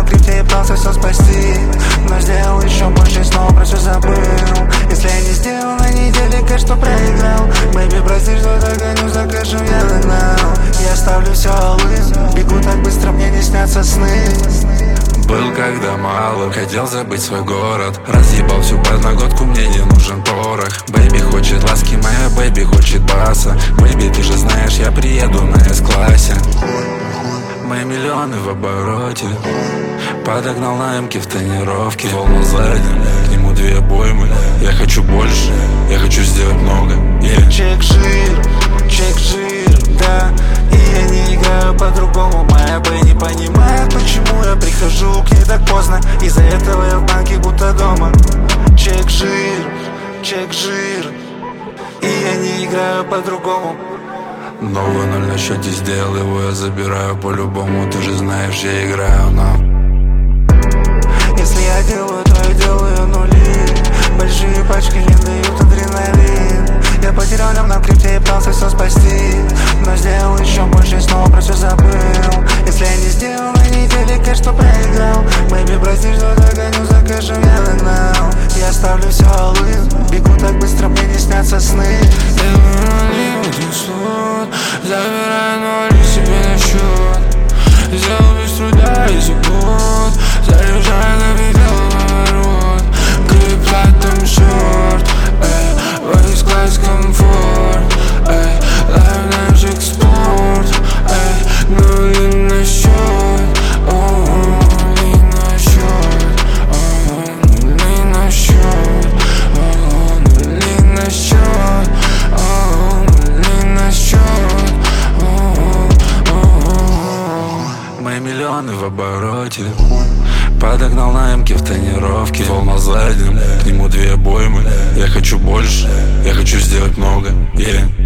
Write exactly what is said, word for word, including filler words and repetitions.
на крипте и пытался все спасти, но сделал еще больше и снова про все забыл. Если я не сделал на неделе кэш, что проиграл. Бэйби, прости, что так гоню за кэшем, я догнал. Я ставлю все алым, бегу так быстро, мне не снятся сны. Был когда малым, хотел забыть свой город. Разъебал всю подноготку, мне не нужен порох. Бэйби хочет ласки, моя бэйби хочет баса. Бэйби, ты же знаешь, я приеду на С-классе. Мои миллионы в обороте. Подогнал на эмке в тонировке. Волна задним, к нему две обоймы. Я хочу больше, я хочу сделать много, yeah. Чек жир, чек жир, да. И я не играю по-другому. Моя бэй не понимает, почему я прихожу к ней так поздно. Из-за этого я в банке будто дома. Чек жир, чек жир. И я не играю по-другому. Новый ноль на счете, сделал его, я забираю по-любому. Ты же знаешь, я играю на. Если я делаю, то я делаю нули. Большие пачки не дают адреналин. Я потерял лям на крипте и пытался все спасти, но сделал еще больше и снова про все забыл. Если я не сделал на неделе кэш, что проиграл. Бэйби, прости, что так гоню за кэшем, я догнал. Я ставлю все алым, бегу так быстро, мне не снятся сны. Забираю ноли себе на счет. Сделал без труда и секунд. Заряжаю на видеоворот. Крипта там шорт, эй, войскласс комфорт, эй, лайв экспорт, эй, нули на счет, нули на счет, нули на счет, нули на счет, нули на счет. Мои миллионы в обороте. Подогнал на эмке в тонировке. Волна задним, к нему две обоймы. Я хочу больше, я хочу сделать много, yeah.